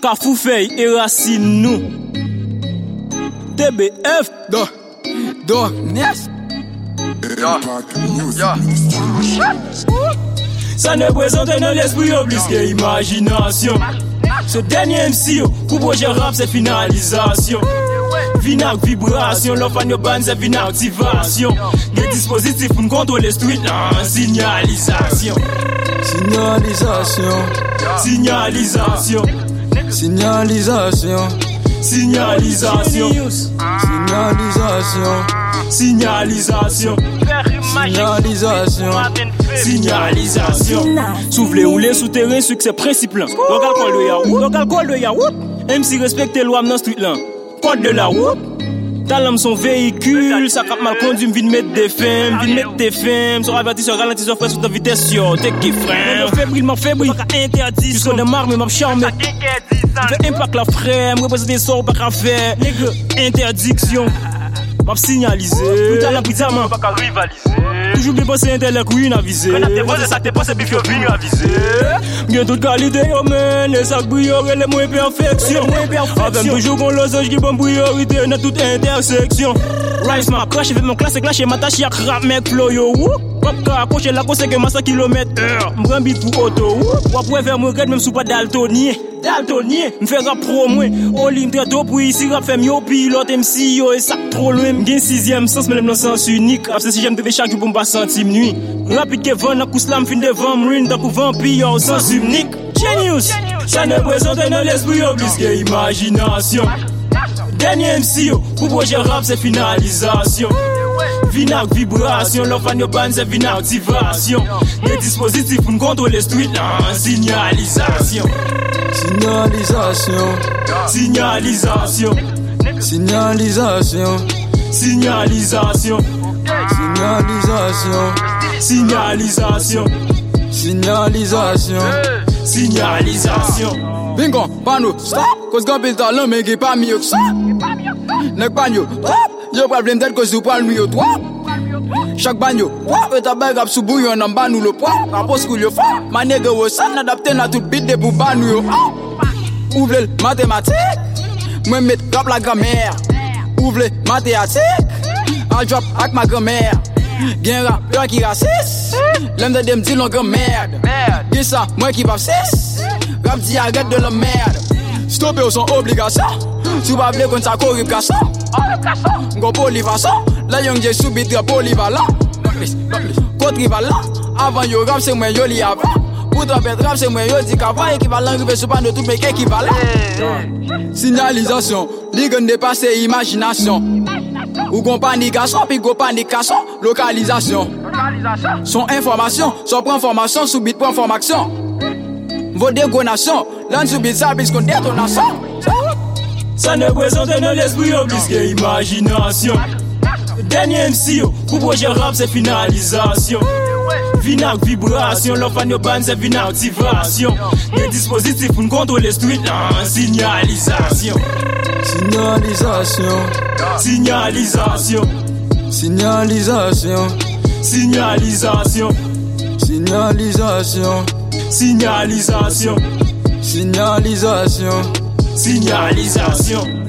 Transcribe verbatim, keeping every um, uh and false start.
Kafoufei et Racine nous. T B F. Do, do, yes. Ya, ya. Ça ne présente dans l'esprit plus que imagination. Ce dernier M C, pour projet rap, c'est finalisation. Vinac vibration, l'offre de bande, c'est vinac activation. Des dispositifs pour contrôler le street, non, signalisation. Signalisation. Signalisation. Signalisation. Signalisation. Signalisation. Signalisation. Signalisation. Signalisation. Souffler ou les souterrains, succès principe là. Regarde quoi le yaourt. Regarde quoi le yaourt. M C respecte les lois dans le street là. Code de la route. Talent son véhicule, ça cap mal conduit, m'vine mettre des femmes, m'vine mettre des femmes, sur avertisseur, ralentisseur, frère, sur ta vitesse, sur t'es qui frère. M'en fébrile, m'en fébrile, pas interdit, tu sonnes de marre, mais m'en charme. Fais impact la frère, m'représente des sorts, pas qu'à faire. Interdiction, m'a signalisé. Tout à la pizza, man, pas qu'à rivaliser. Toujours bien pensé intellect, oui, une avisé. Quand t'es posé, ça t'es posé, bif, yo, vini avisé. Bien toute qualité, yo, man, les sacs brillants, les moins perfection. Avec toujours bon losange qui bon priorité dans toute intersection. Rise ma crash, avec mon classe, clash, ma tâche, yak rap, mec, flow, yo, wou. Pop car, cocher la conseille que ma cent kilomètres heure. M'bran beat pour auto, wou. Ou après faire me regarde, même sous pas daltonien. Daltonien, m'fait rap pro, moi. Oli m'trait trop pour ici, rap fait mieux, pilote M C, yo, et ça trop loin. M'gain sixième sens, mais dans sens unique. Après, si j'aime te chaque jour pour m'pas sentir nuit. Rapide que vent, n'a coup slam, fin devant, m'ruine, t'as coup vampire, au sens unique. Genius, ça ne présente dans l'esprit, plus que imagination. Dernier M C, pour projet rap, c'est finalisation. Vinac vibration, l'offre de bande, c'est vinac activation. Des dispositifs pour contrôler le street, non, signalisation. Signalisation. Signalisation. Signalisation. Signalisation. Signalisation. Signalisation. Signalisation. Signalisation. Bingo, pano, stop. Cause gambit talent, mais qui pas mieux que ça. Nek bagno, top. Yo problème d'être cause du poil mieux toi. Chaque bagno, pop, et ta bag up sous bouillon en bas nous le pop. Rapport school yo fa, ma nègre au san adapté na tout beat de pour bas nous yo. Ouvre le mathématique, moi mettre drop la grammaire. Ouvre le mathématique, en drop avec ma grand-mère. Gen rappeur qui raciste, l'aime de dem dit l'on grand-mère. Dis ça, moi qui va six, rap dit arrête de la merde. Stopper son obligation, tu vas vle kon sa corruption. Go polyvalent, la young j'ai subi très polyvalent. Contre rivalant, avant yo rap c'est moi yo li avant. Pour trapper rap c'est moi yo dit qu'avant équivalent rive sur pas de tout mec équivalent. Signalisation, li gen dépasser imagination. Ou gon panication, puis go panication, localisation. Son information, son prend formation, subit prend formation. Vos dégonation, l'un subit ça puisqu'on détonation. Ça ne présente dans l'esprit plus que imagination. Dernier M C, pour projet rap, c'est finalisation. Vinac vibration, l'offre de bande, c'est vinac activation. Des dispositifs pour contrôler le street, non, signalisation. Signalisation. Signalisation. Signalisation. Signalisation. Signalisation. Signalisation. Signalisation. Signalisation.